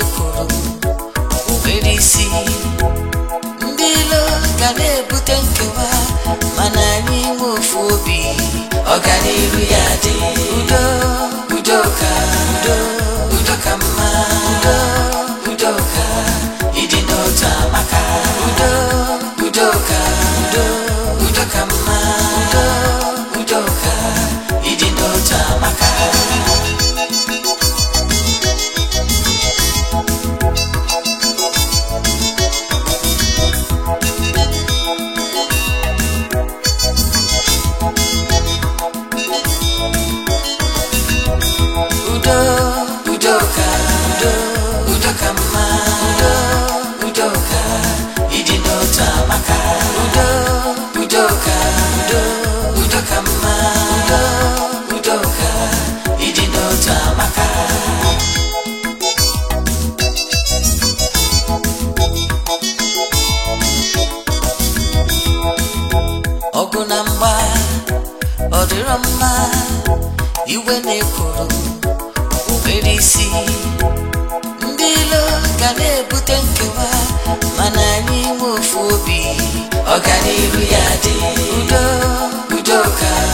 na-ekwuru nwere isi ndị ilo ga na-ebute nkewa mana anyị nwe ofu obi ọganiru ya dị udo ka udo ka mma udo ka ịdị n'otu amaka udo ka mma udo ka ịdị n'otu amaka ọgụ na mgba ọ dịrọ mma iwe na-ekwuru nwere isi ndị ilo ga na-ebute nkewa mana anyị nwe ofu obi ọganiru ya dị udo ka